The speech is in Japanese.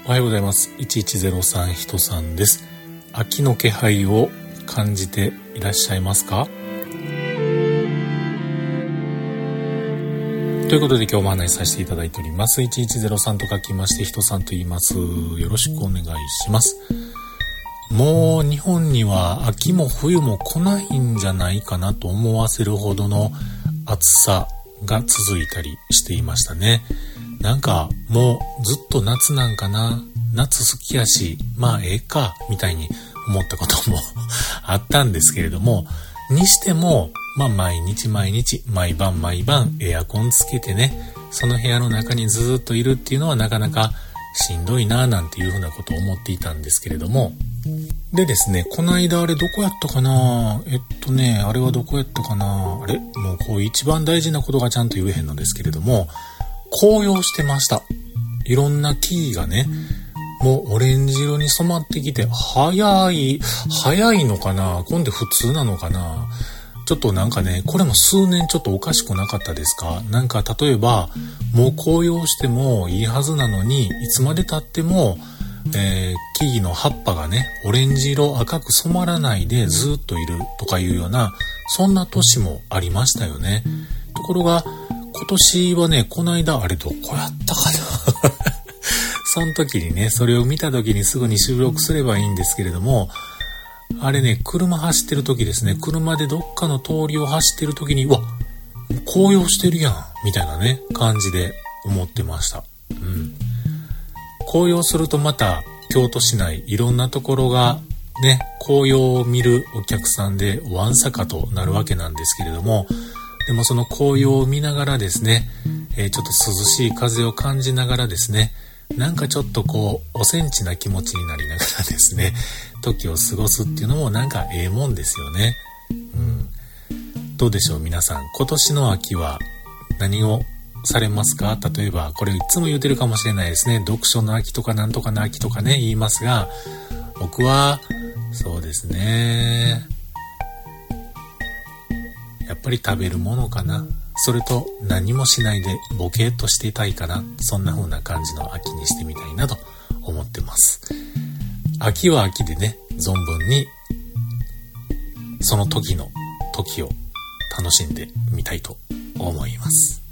おはようございます。1103ひとさんです。秋の気配を感じていらっしゃいますか？ということで今日も話させていただいております。1103と書きましてひとさんと言います。よろしくお願いします。もう日本には秋も冬も来ないんじゃないかなと思わせるほどの暑さが続いたりしていましたね。なんかもうずっと夏なんかな、夏好きやしまあええかみたいに思ったこともあったんですけれども、にしても毎日毎晩エアコンつけてね、その部屋の中にずっといるっていうのはなかなかしんどいななんていうふうなことを思っていたんですけれども、でですね、この間あれどこやったかな、あれはどこやったかな、もうこう一番大事なことがちゃんと言えへんのですけれども、紅葉してました。いろんな木々がね、もうオレンジ色に染まってきて、早いのかな、今度普通なのかな、ちょっとなんかね、これも数年ちょっとおかしくなかったですか？なんか例えばもう紅葉してもいいはずなのに、いつまで経っても、木々の葉っぱがねオレンジ色赤く染まらないでずっといるとかいうような、そんな年もありましたよね。ところが今年はね、この間あれどこやったかなその時にね、それを見た時にすぐに収録すればいいんですけれども、あれね、車走ってる時ですね、車でどっかの通りを走ってる時に、うわ、紅葉してるやんみたいなね感じで思ってました。紅葉するとまた京都市内いろんなところがね、紅葉を見るお客さんでわんさかとなるわけなんですけれども、でもその紅葉を見ながらですね、ちょっと涼しい風を感じながらですね、なんかちょっとこうおセンチな気持ちになりながらですね、時を過ごすっていうのもなんかええもんですよね。どうでしょう皆さん、今年の秋は何をされますか？例えばこれいつも言ってるかもしれないですね、読書の秋とかなんとかの秋とかね言いますが、僕はそうですね、やっぱり食べるものかな。それと何もしないでボケーっとしていたいかな。そんな風な感じの秋にしてみたいなと思ってます。秋は秋でね、存分にその時を楽しんでみたいと思います。